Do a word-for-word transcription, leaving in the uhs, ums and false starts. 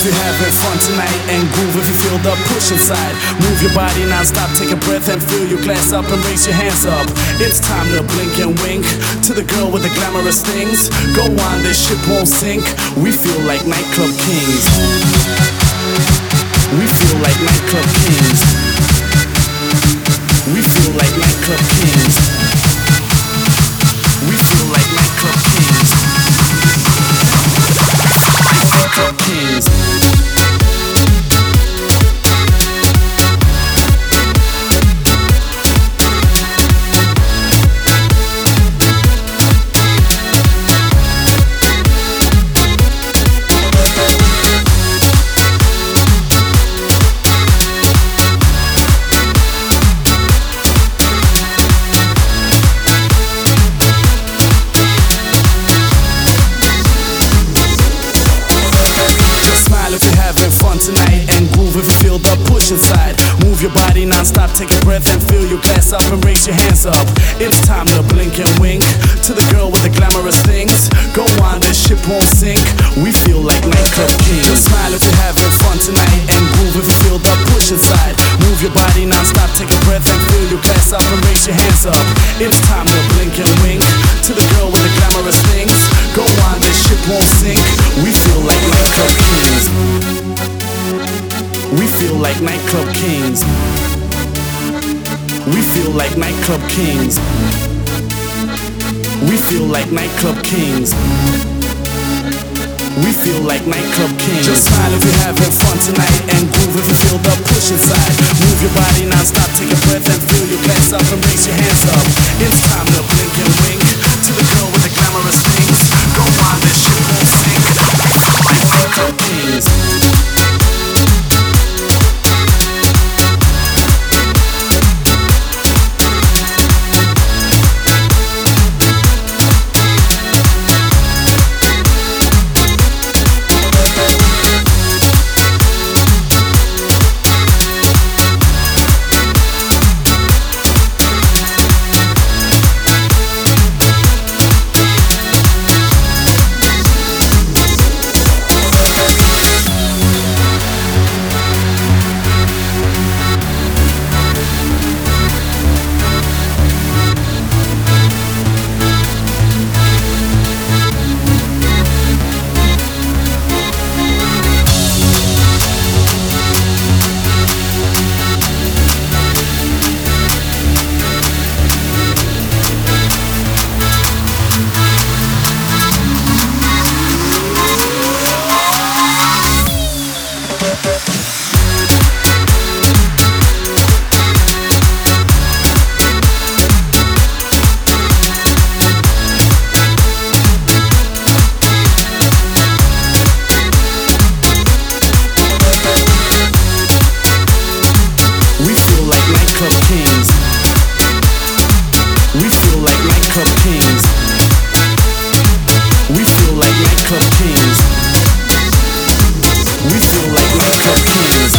if you're having fun tonight, and groove if you feel the push inside. Move your body non-stop, take a breath and fill your glass up and raise your hands up. It's time to blink and wink to the girl with the glamorous things. Go on, this ship won't sink. We feel like nightclub kings. We feel like nightclub kings. We feel like nightclub kings. We feel like nightclub kings. Nightclub kings. Tonight and groove if you feel the push inside. Move your body non-stop, take a breath and fill your glass up and raise your hands up. It's time to blink and wink to the girl with the glamorous things. Go on, this ship won't sink. We feel like nightclub kings. Just smile if you're having fun tonight and groove if you feel the push inside. Move your body non-stop, take a breath and fill your glass up and raise your hands up. It's time to blink and wink to the girl with the glamorous things. Go on, this ship won't sink. We feel like nightclub kings. We feel like nightclub kings. We feel like nightclub kings. We feel like nightclub kings. We feel like nightclub kings. Just smile if you're having fun tonight and groove if you feel the push inside. Move your body non-stop, take a breath and fill your glass up and raise your hands up. It's time to blink and wink to the girl with the glamorous things. Go on, this ship won't sink. We feel like nightclub kings. We feel like nightclub kings. We feel like nightclub kings. We feel like nightclub kings.